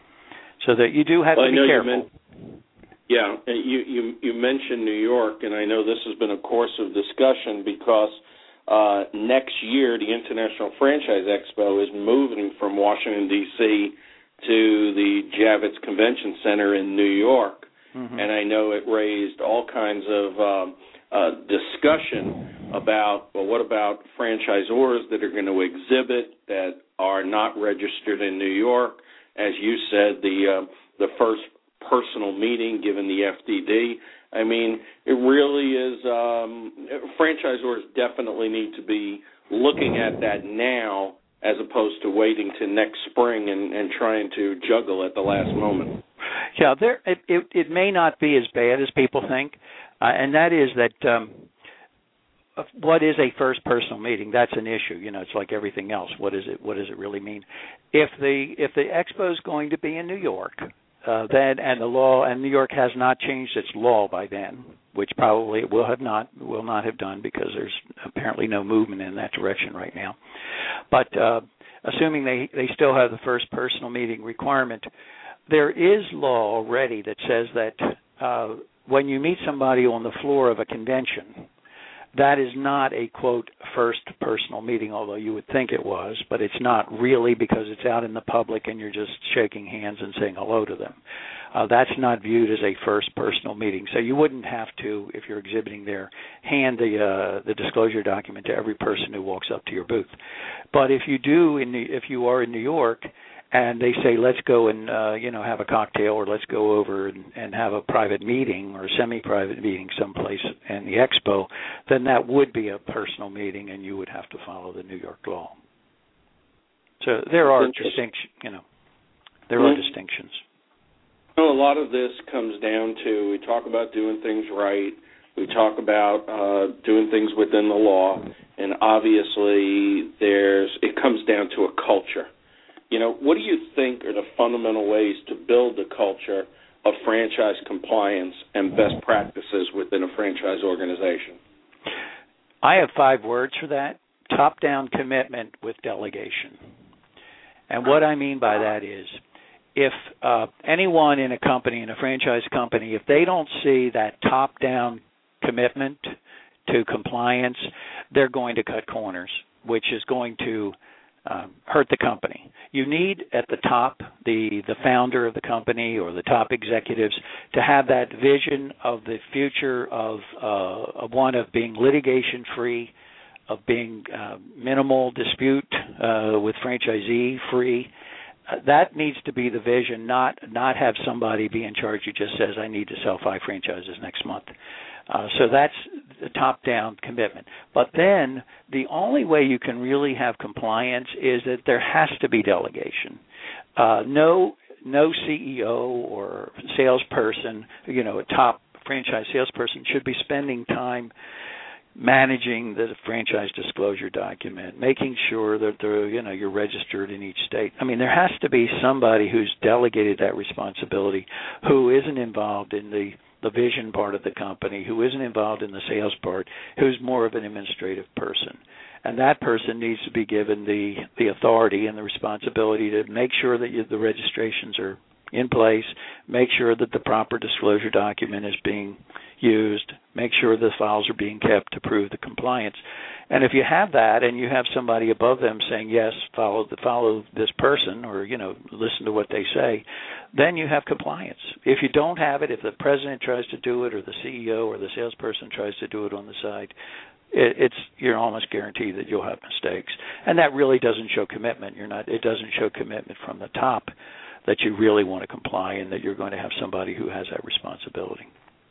So that you do have well, to be careful. You meant, yeah, you, you you mentioned New York, and I know this has been a course of discussion because uh, next year the International Franchise Expo is moving from Washington, D C to the Javits Convention Center in New York, mm-hmm. and I know it raised all kinds of um, uh, discussion about, well, what about franchisors that are going to exhibit that are not registered in New York? As you said, the uh, the first personal meeting given the F D D. I mean, it really is, um, franchisors definitely need to be looking at that now as opposed to waiting to next spring and, and trying to juggle at the last moment. Yeah, there it, it, it may not be as bad as people think, uh, and that is that um, what is a first personal meeting? That's an issue. You know, it's like everything else. What is it? What does it really mean? If the if the expo is going to be in New York, uh, then and the law and New York has not changed its law by then, which probably it will have not will not have done because there's apparently no movement in that direction right now. But uh, assuming they, they still have the first personal meeting requirement, there is law already that says that uh, when you meet somebody on the floor of a convention, that is not a, quote, first personal meeting, although you would think it was, but it's not really because it's out in the public and you're just shaking hands and saying hello to them. Uh, that's not viewed as a first personal meeting. So you wouldn't have to, if you're exhibiting there, hand the uh, the disclosure document to every person who walks up to your booth. But if you do, in the, if you are in New York, and they say, let's go and, uh, you know, have a cocktail or let's go over and, and have a private meeting or a semi-private meeting someplace in the expo, then that would be a personal meeting and you would have to follow the New York law. So there are distinctions, you know, there mm-hmm. are distinctions. You know, a lot of this comes down to, we talk about doing things right, we talk about uh, doing things within the law, and obviously there's, it comes down to a culture. You know, what do you think are the fundamental ways to build a culture of franchise compliance and best practices within a franchise organization? I have five words for that. Top-down commitment with delegation. And what I mean by that is if uh, anyone in a company, in a franchise company, if they don't see that top-down commitment to compliance, they're going to cut corners, which is going to Um, hurt the company. You need at the top the the founder of the company or the top executives to have that vision of the future of, uh, of one of being litigation free, of being uh, minimal dispute uh, with franchisee free, that needs to be the vision, not not have somebody be in charge who just says, I need to sell five franchises next month. Uh, so that's the top-down commitment. But then the only way you can really have compliance is that there has to be delegation. Uh, no, no C E O or salesperson, you know, a top franchise salesperson should be spending time managing the franchise disclosure document, making sure that they're, you know, you're registered in each state. I mean, there has to be somebody who's delegated that responsibility, who isn't involved in the the vision part of the company, who isn't involved in the sales part, who's more of an administrative person. And that person needs to be given the, the authority and the responsibility to make sure that you, the registrations are in place, make sure that the proper disclosure document is being used, make sure the files are being kept to prove the compliance. And if you have that and you have somebody above them saying, yes, follow the, follow this person, or, you know, listen to what they say, then you have compliance. If you don't have it, if the president tries to do it or the C E O or the salesperson tries to do it on the side, it, it's you're almost guaranteed that you'll have mistakes. And that really doesn't show commitment. You're not. It doesn't show commitment from the top that you really want to comply and that you're going to have somebody who has that responsibility.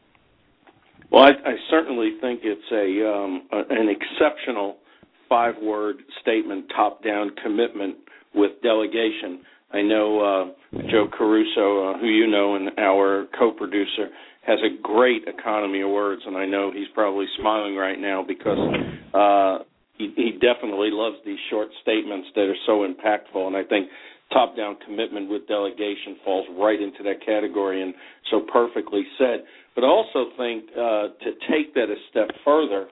Well, I, I certainly think it's a, um, a an exceptional five-word statement, top-down commitment with delegation. I know uh, Joe Caruso, uh, who you know and our co-producer, has a great economy of words, and I know he's probably smiling right now because uh, he, he definitely loves these short statements that are so impactful, and I think top-down commitment with delegation falls right into that category and so perfectly said. But I also think uh, to take that a step further,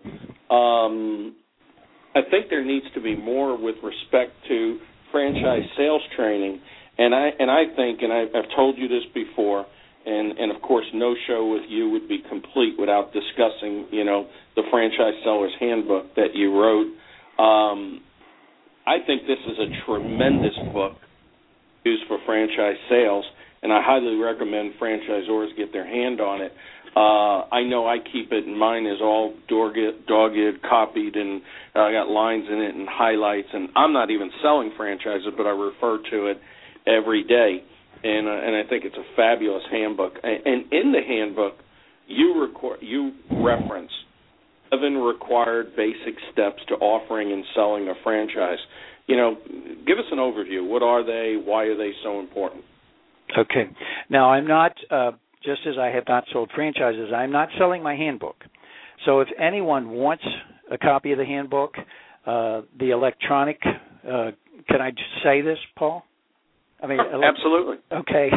um, I think there needs to be more with respect to franchise sales training. And I and I think, and I, I've told you this before, and, and of course no show with you would be complete without discussing, you know, the Franchise Seller's Handbook that you wrote. Um, I think this is a tremendous book used for franchise sales, and I highly recommend franchisors get their hand on it. Uh, I know I keep it, and mine is all dog-eared, dog-eared copied, and uh, I got lines in it and highlights, and I'm not even selling franchises, but I refer to it every day, and uh, and I think it's a fabulous handbook. And, and in the handbook, you, record, you reference seven required basic steps to offering and selling a franchise. You know, give us an overview. What are they? Why are they so important? Okay. Now, I'm not, uh, just as I have not sold franchises, I'm not selling my handbook. So if anyone wants a copy of the handbook, uh, the electronic, uh, can I just say this, Paul? I mean, absolutely. Okay.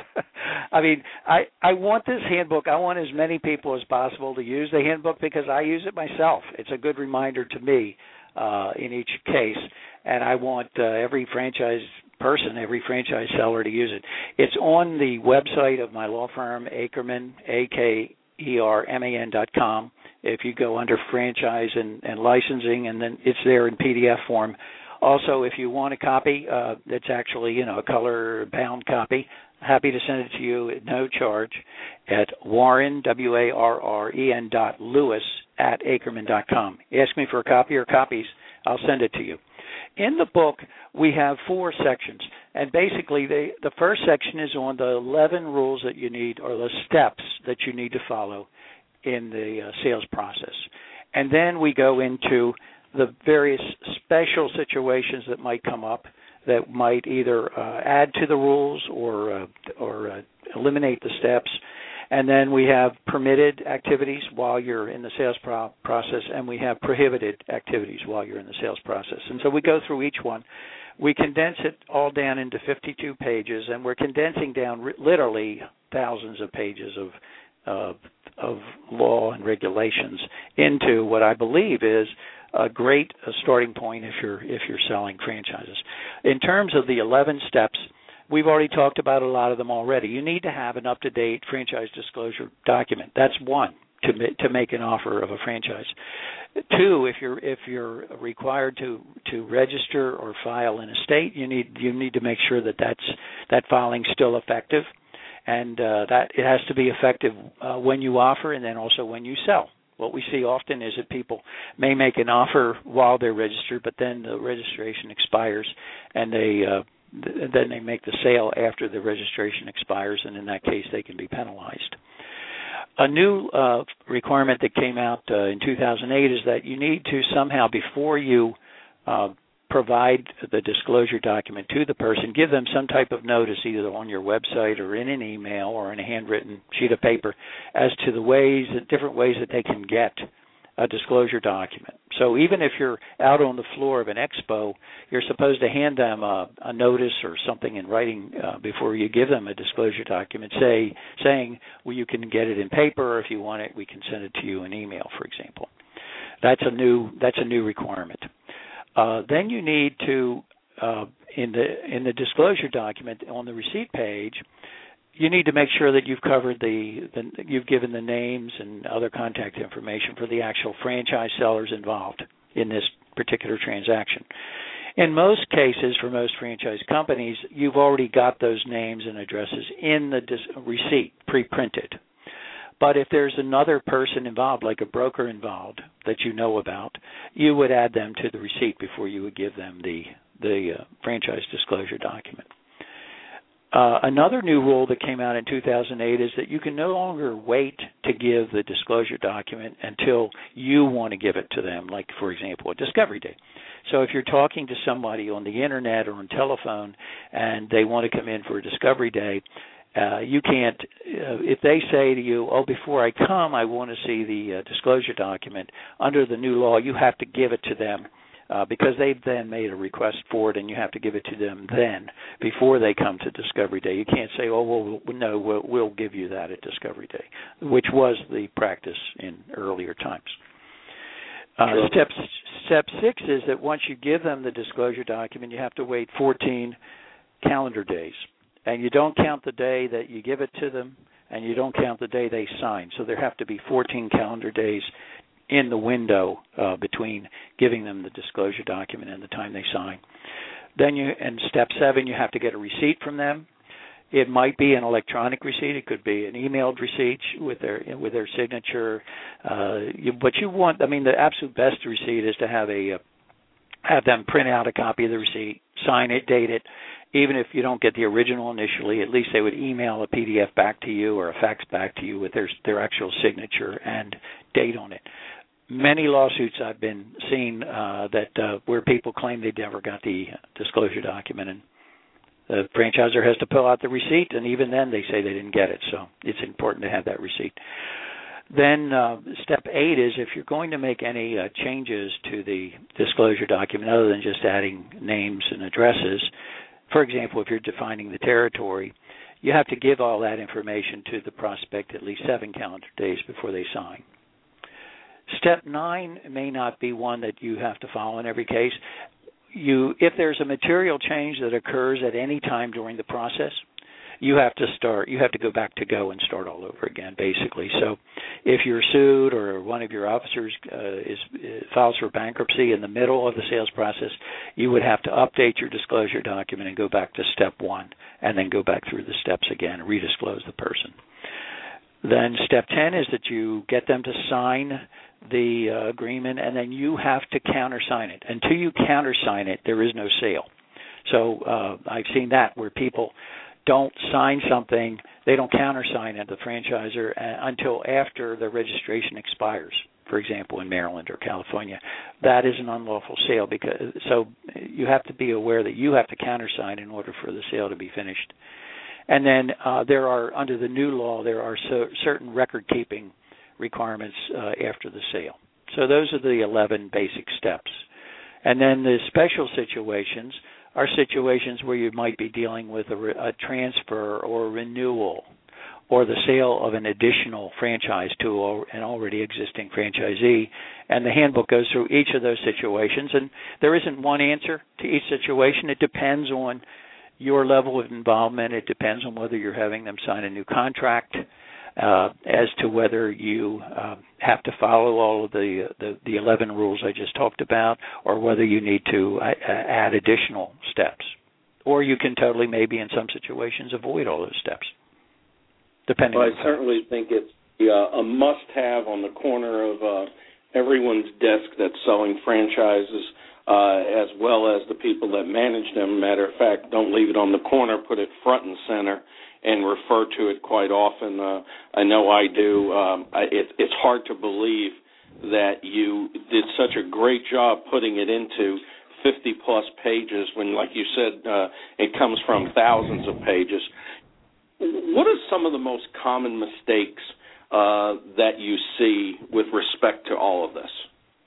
I mean, I, I want this handbook. I want as many people as possible to use the handbook because I use it myself. It's a good reminder to me uh, in each case, and I want uh, every franchise person, every franchise seller to use it. It's on the website of my law firm, Akerman, A K E R M A N dot com. If you go under franchise and, and licensing, and then it's there in P D F form. Also, if you want a copy, uh, it's actually, you know, a color-bound copy, happy to send it to you at no charge at Warren, W A R R E N dot Lewis at Akerman dot com. Ask me for a copy or copies, I'll send it to you. In the book, we have four sections, and basically they, the first section is on the eleven rules that you need, or the steps that you need to follow in the uh, sales process. And then we go into the various special situations that might come up that might either uh, add to the rules or uh, or uh, eliminate the steps. And then we have permitted activities while you're in the sales pro- process, and we have prohibited activities while you're in the sales process. And so we go through each one. We condense it all down into fifty-two pages, and we're condensing down r- literally thousands of pages of uh, of law and regulations into what I believe is a great uh, starting point if you're if you're selling franchises. In terms of the eleven steps, we've already talked about a lot of them already. You need to have an up-to-date franchise disclosure document. That's one, to to make an offer of a franchise. Two, if you're if you're required to, to register or file in a state, you need you need to make sure that that's that filing's still effective, and uh, that it has to be effective uh, when you offer and then also when you sell. What we see often is that people may make an offer while they're registered, but then the registration expires and they uh, th- then they make the sale after the registration expires, and in that case, they can be penalized. A new uh, requirement that came out uh, in two thousand eight is that you need to somehow, before you uh, provide the disclosure document to the person, give them some type of notice, either on your website or in an email or in a handwritten sheet of paper, as to the ways, different ways that they can get a disclosure document. So even if you're out on the floor of an expo, you're supposed to hand them a, a notice or something in writing uh, before you give them a disclosure document, say saying, well, you can get it in paper, or if you want it, we can send it to you in email, for example. That's a new that's a new requirement. Uh, then you need to, uh, in the in the disclosure document on the receipt page, you need to make sure that you've covered the, the you've given the names and other contact information for the actual franchise sellers involved in this particular transaction. In most cases, for most franchise companies, you've already got those names and addresses in the dis- receipt, pre-printed. But if there's another person involved, like a broker involved that you know about, you would add them to the receipt before you would give them the, the uh, franchise disclosure document. Uh, another new rule that came out in two thousand eight is that you can no longer wait to give the disclosure document until you want to give it to them, like, for example, a discovery day. So if you're talking to somebody on the Internet or on telephone and they want to come in for a discovery day, uh, you can't, uh, if they say to you, oh, before I come, I want to see the uh, disclosure document, under the new law, you have to give it to them. Uh, because they've then made a request for it, and you have to give it to them then, before they come to Discovery Day. You can't say, oh, well, no, we'll, we'll give you that at Discovery Day, which was the practice in earlier times. Uh, sure. Step, step six is that once you give them the disclosure document, you have to wait fourteen calendar days. And you don't count the day that you give it to them, and you don't count the day they sign. So there have to be fourteen calendar days in the window uh, between giving them the disclosure document and the time they sign. Then you, and step seven, you have to get a receipt from them. It might be an electronic receipt. It could be an emailed receipt with their with their signature. Uh, you, but you want, I mean, the absolute best receipt is to have a uh, have them print out a copy of the receipt, sign it, date it. Even if you don't get the original initially, at least they would email a P D F back to you or a fax back to you with their their actual signature and date on it. Many lawsuits I've been seeing uh, that uh, where people claim they never got the disclosure document, and the franchisor has to pull out the receipt, and even then they say they didn't get it. So it's important to have that receipt. Then uh, step eight is if you're going to make any uh, changes to the disclosure document other than just adding names and addresses, for example, if you're defining the territory, you have to give all that information to the prospect at least seven calendar days before they sign. Step nine may not be one that you have to follow in every case. You, if there's a material change that occurs at any time during the process, you have to start, you have to go back to go and start all over again, basically. So if you're sued or one of your officers uh, is uh, files for bankruptcy in the middle of the sales process, you would have to update your disclosure document and go back to step one and then go back through the steps again and redisclose the person. Then step ten is that you get them to sign the uh, agreement, and then you have to countersign it. Until you countersign it, there is no sale. So uh, I've seen that where people don't sign something, they don't countersign it, the franchisor, uh, until after the registration expires, for example, in Maryland or California. That is an unlawful sale. Because so you have to be aware that you have to countersign in order for the sale to be finished. And then uh, there are, under the new law, there are so, certain record-keeping requirements uh, after the sale. So those are the eleven basic steps. And then the special situations are situations where you might be dealing with a, re- a transfer or a renewal or the sale of an additional franchise to an already existing franchisee. And the handbook goes through each of those situations. And there isn't one answer to each situation. It depends on your level of involvement. It depends on whether you're having them sign a new contract, uh, as to whether you uh, have to follow all of the, the the eleven rules I just talked about, or whether you need to uh, add additional steps. Or you can totally, maybe in some situations, avoid all those steps, depending well, on I certainly think it's uh, a must-have on the corner of uh, everyone's desk that's selling franchises. uh, as well as the people that manage them. Matter of fact, don't leave it on the corner, put it front and center, and refer to it quite often. Uh, I know I do. Um, I, it, it's hard to believe that you did such a great job putting it into fifty-plus pages when, like you said, uh, it comes from thousands of pages. What are some of the most common mistakes uh, that you see with respect to all of this?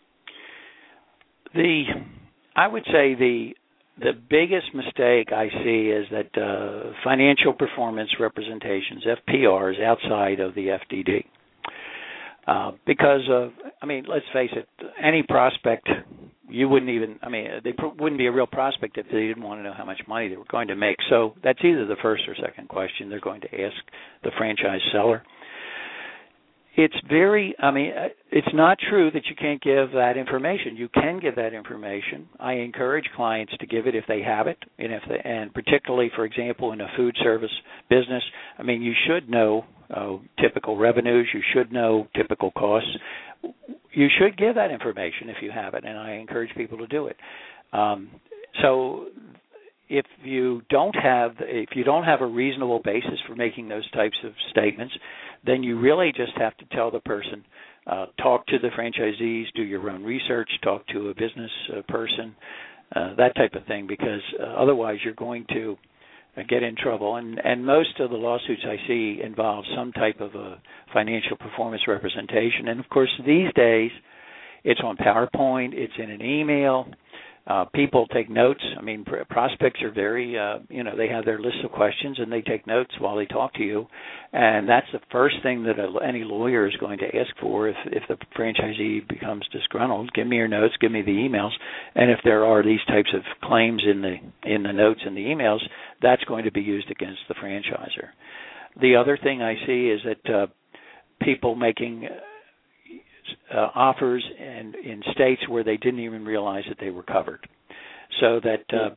The, I would say the the biggest mistake I see is that uh, financial performance representations, F P Rs, outside of the F D D. Uh, because of, I mean, let's face it, any prospect, you wouldn't even, I mean, they pr- wouldn't be a real prospect if they didn't want to know how much money they were going to make. So that's either the first or second question they're going to ask the franchise seller. It's very, I mean, it's not true that you can't give that information. You can give that information. I encourage clients to give it if they have it, and if they, and particularly, for example, in a food service business. I mean, you should know uh, typical revenues. You should know typical costs. You should give that information if you have it, and I encourage people to do it. Um, so, if you don't have, if you don't have a reasonable basis for making those types of statements, then you really just have to tell the person, uh, talk to the franchisees, do your own research, talk to a business uh, person, uh, that type of thing, because uh, otherwise you're going to uh, get in trouble. And, and most of the lawsuits I see involve some type of a financial performance representation. And, of course, these days it's on PowerPoint, it's in an email. Uh, people take notes. I mean, pr- prospects are very, uh, you know, they have their list of questions and they take notes while they talk to you. And that's the first thing that a, any lawyer is going to ask for if, if the franchisee becomes disgruntled. Give me your notes, give me the emails. And if there are these types of claims in the in the notes and the emails, that's going to be used against the franchisor. The other thing I see is that uh, people making Uh, offers and in states where they didn't even realize that they were covered. So that uh,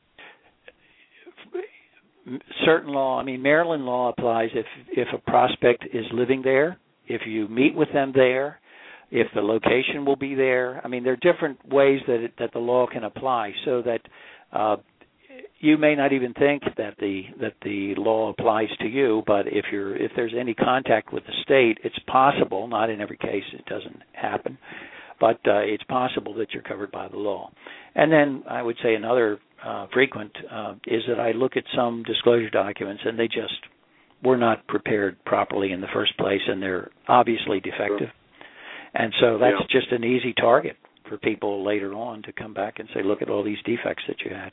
certain law, I mean, Maryland law applies if if a prospect is living there, if you meet with them there, if the location will be there. I mean, there are different ways that it, that the law can apply, so that uh, you may not even think that the that the law applies to you, but if you're if there's any contact with the state, it's possible. Not in every case, it doesn't happen, but uh, it's possible that you're covered by the law. And then I would say another uh, frequent uh, is that I look at some disclosure documents and they just were not prepared properly in the first place, and they're obviously defective. Sure. And so that's yeah. just an easy target for people later on to come back and say, look at all these defects that you had.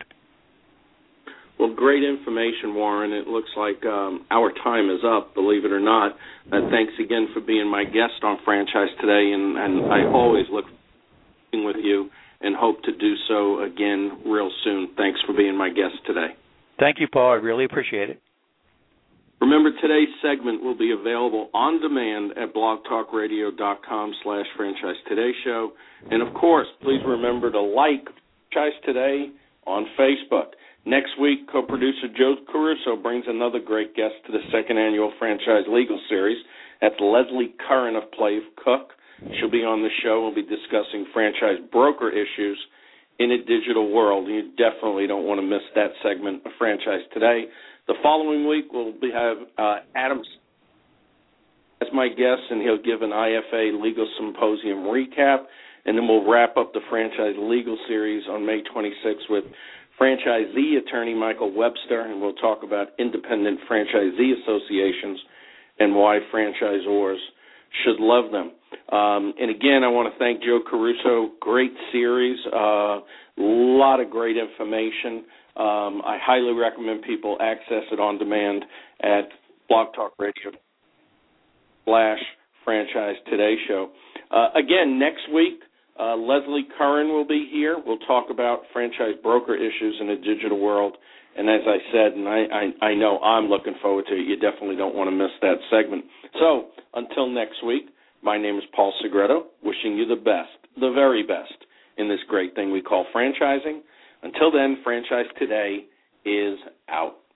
Well, great information, Warren. It looks like um, our time is up, believe it or not. Uh, thanks again for being my guest on Franchise Today, and, and I always look forward to working with you and hope to do so again real soon. Thanks for being my guest today. Thank you, Paul. I really appreciate it. Remember, today's segment will be available on demand at blogtalkradio.com slash Franchise Today Show. And, of course, please remember to like Franchise Today on Facebook. Next week, co-producer Joe Caruso brings another great guest to the second annual Franchise Legal Series. That's Leslie Curran of Plave Cook. She'll be on the show. We'll be discussing franchise broker issues in a digital world. You definitely don't want to miss that segment of Franchise Today. The following week, we'll be, have uh, Adam as my guest, and he'll give an I F A Legal Symposium recap. And then we'll wrap up the Franchise Legal Series on May twenty-sixth with franchisee attorney Michael Webster, and we'll talk about independent franchisee associations and why franchisors should love them. Um, and again, I want to thank Joe Caruso. Great series, a uh, lot of great information. Um, I highly recommend people access it on demand at Blog Talk Radio slash Franchise Today Show. Uh, again, next week, Uh, Leslie Curran will be here. We'll talk about franchise broker issues in a digital world. And as I said, and I, I, I know I'm looking forward to it, you definitely don't want to miss that segment. So until next week, my name is Paul Segreto, wishing you the best, the very best, in this great thing we call franchising. Until then, Franchise Today is out.